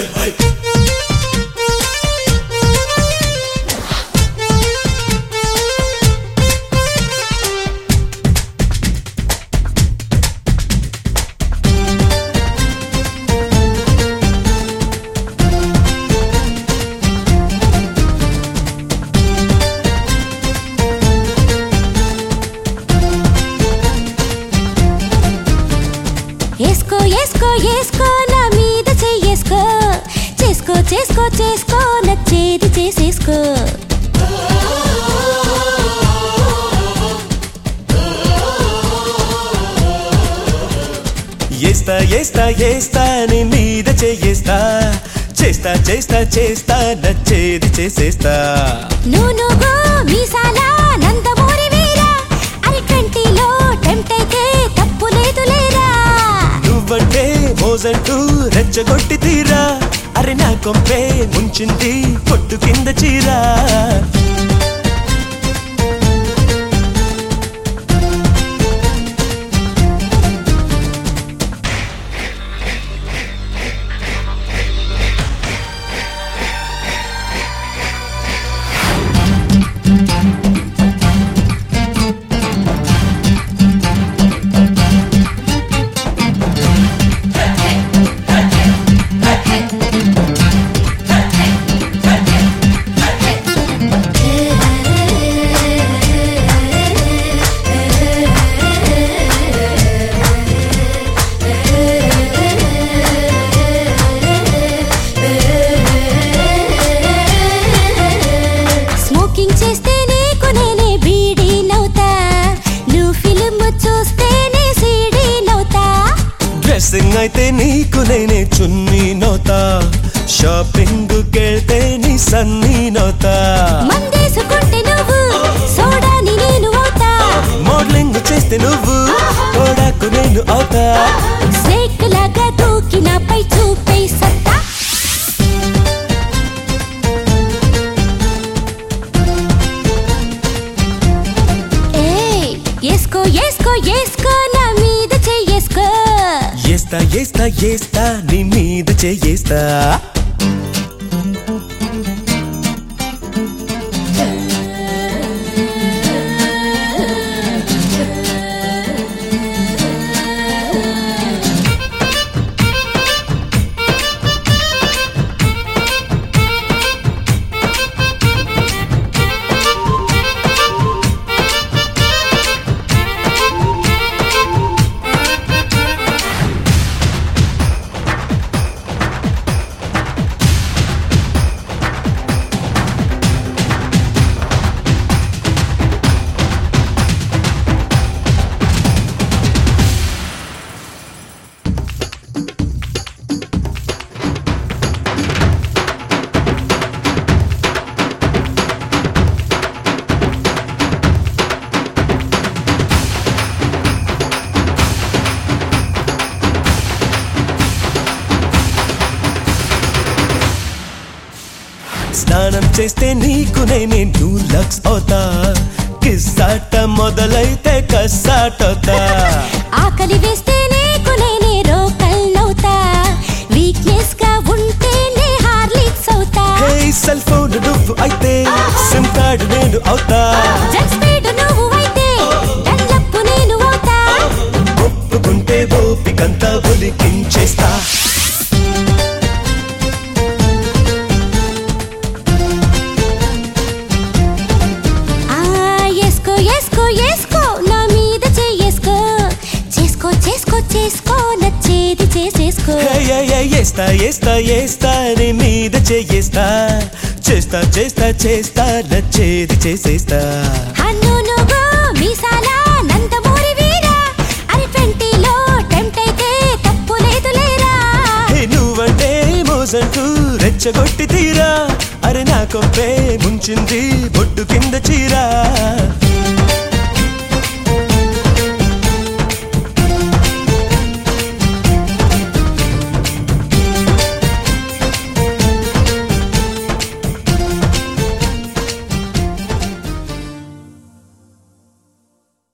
ఏస్కో ఏస్కో ఏస్కో నా మీద చెయ్యేస్కో చేసుకో చేసుకో చేసుకో నచ్చేది చేసేసుకో ఏస్తా ఏస్తా ఏస్తా నీ మీద చెయ్యేస్తా చేస్తా చేస్తా చేస్తా నచ్చేది చేసేస్తా నూనుగో మీసాల నందమూరి వీరా అరి 20లో టెంప్ట్ అయితే తప్పు లేదు లేరా నువ్వంటే మోజంటూ రెచ్చగొట్టి తీరా అరే నా కొంపే ముంచింది పొట్టు కింద చీరా చేస్తే నీకు నేనే బీడీ నవ్వుతా నువ్వు ఫిలిం చూస్తేనే సీడీ నవ్వుతా డ్రెస్సింగ్ అయితే నీకు నేనే చున్నీ నోతా షాపింగ్ కెళ్తే నీ సన్నీ నోతా మందేసుకుంటే నువ్వు సోడాని నేను అవుతా మోడలింగ్ చేస్తే నువ్వు తోడాకు నేను అవుతా స్నేక్ లాగా దూకి నాపై చూపే సత్తా ఏస్కో ఏస్కో ఏస్కో నా మీద చెయ్యేస్కో ఏస్తా ఏస్తా ఏస్తా నీ మీద చేయేస్తా స్నానం చేస్తే నీకు నేనే డూలక్స్ అవుతా కిస్సాట మొదలైతే కస్సాటవుతా ఆకలి వేస్తే నీకు నేనే రోకల్ నవ్వుతా వీక్నెస్ గా ఉంటేనే హార్లిక్స్ అవుతా సెల్ ఫోన్ నువ్వు అయితే సిమ్ కార్డు నేను అవుతా జెట్ స్పీడ్ నువ్వు అయితే డన్లప్ నేను అవుతా ఒప్పుకుంటే ఓపికంతా ఒలికించేస్తా ఏస్కో ఏస్కో ఏస్కో నా మీద చెయ్యేస్కో చేసుకో చేసుకో చేసుకో నచ్చేది చేసేసుకో ఏస్తా ఏస్తా ఏస్తా నీ మీద చేయేస్తా చేస్తా చేస్తా చేస్తా నచ్చేది చేసేస్తా హన్నునుగో మీసాల నందమూరి వీరా అరి 20లో టెంప్ట్ అయితే తప్పు లేదు లేరా నువ్వంటే మోజంటూ రెచ్చగొట్టి తీరా అరే నా కొంపే ముంచింది బొట్టు కింద చీరా